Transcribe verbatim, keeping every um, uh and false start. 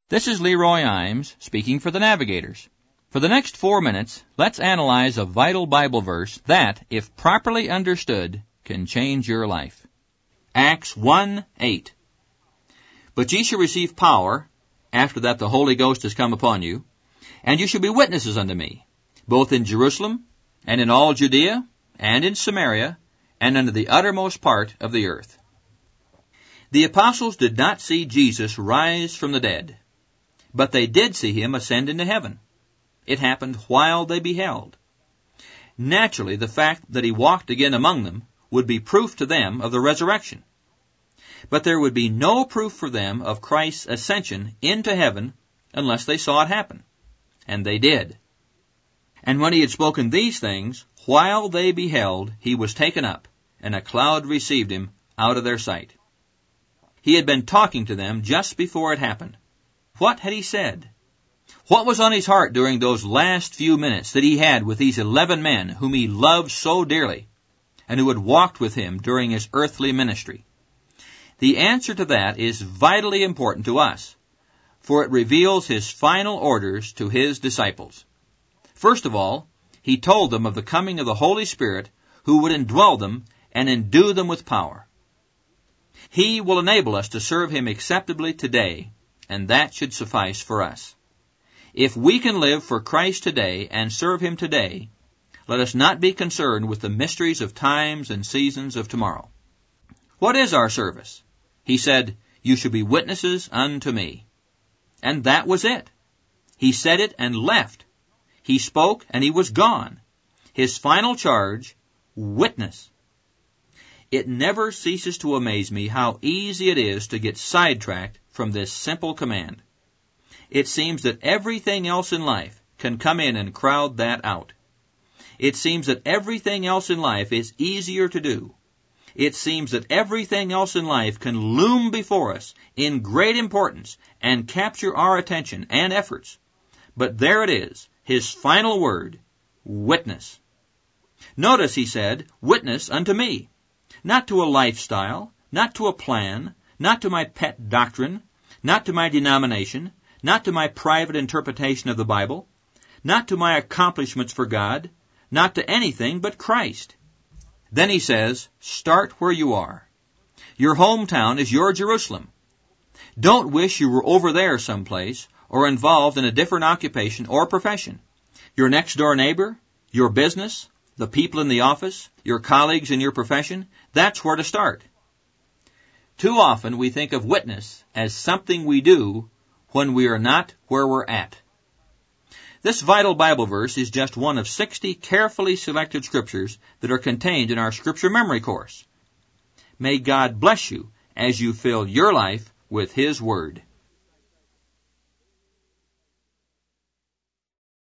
This is Leroy Imes speaking for the Navigators. For the next four minutes, let's analyze a vital Bible verse that, if properly understood, can change your life. Acts one eight. But ye shall receive power, after that the Holy Ghost has come upon you, and you shall be witnesses unto me, both in Jerusalem, and in all Judea, and in Samaria, and unto the uttermost part of the earth. The apostles did not see Jesus rise from the dead, but they did see him ascend into heaven. It happened while they beheld. Naturally, the fact that he walked again among them would be proof to them of the resurrection. But there would be no proof for them of Christ's ascension into heaven unless they saw it happen. And they did. And when he had spoken these things, while they beheld, he was taken up, and a cloud received him out of their sight. He had been talking to them just before it happened. What had he said? What was on his heart during those last few minutes that he had with these eleven men whom he loved so dearly and who had walked with him during his earthly ministry? The answer to that is vitally important to us, for it reveals his final orders to his disciples. First of all, he told them of the coming of the Holy Spirit who would indwell them and endue them with power. He will enable us to serve him acceptably today, and that should suffice for us. If we can live for Christ today and serve him today, let us not be concerned with the mysteries of times and seasons of tomorrow. What is our service? He said, you shall be witnesses unto me. And that was it. He said it and left. He spoke and he was gone. His final charge, witness. It never ceases to amaze me how easy it is to get sidetracked from this simple command. It seems that everything else in life can come in and crowd that out. It seems that everything else in life is easier to do. It seems that everything else in life can loom before us in great importance and capture our attention and efforts. But there it is, his final word, witness. Notice he said, witness unto me. Not to a lifestyle, not to a plan, not to my pet doctrine, not to my denomination, not to my private interpretation of the Bible, not to my accomplishments for God, not to anything but Christ. Then he says, start where you are. Your hometown is your Jerusalem. Don't wish you were over there someplace or involved in a different occupation or profession. Your next-door neighbor, your business, the people in the office, your colleagues in your profession, that's where to start. Too often we think of witness as something we do when we are not where we're at. This vital Bible verse is just one of sixty carefully selected scriptures that are contained in our Scripture Memory Course. May God bless you as you fill your life with His Word.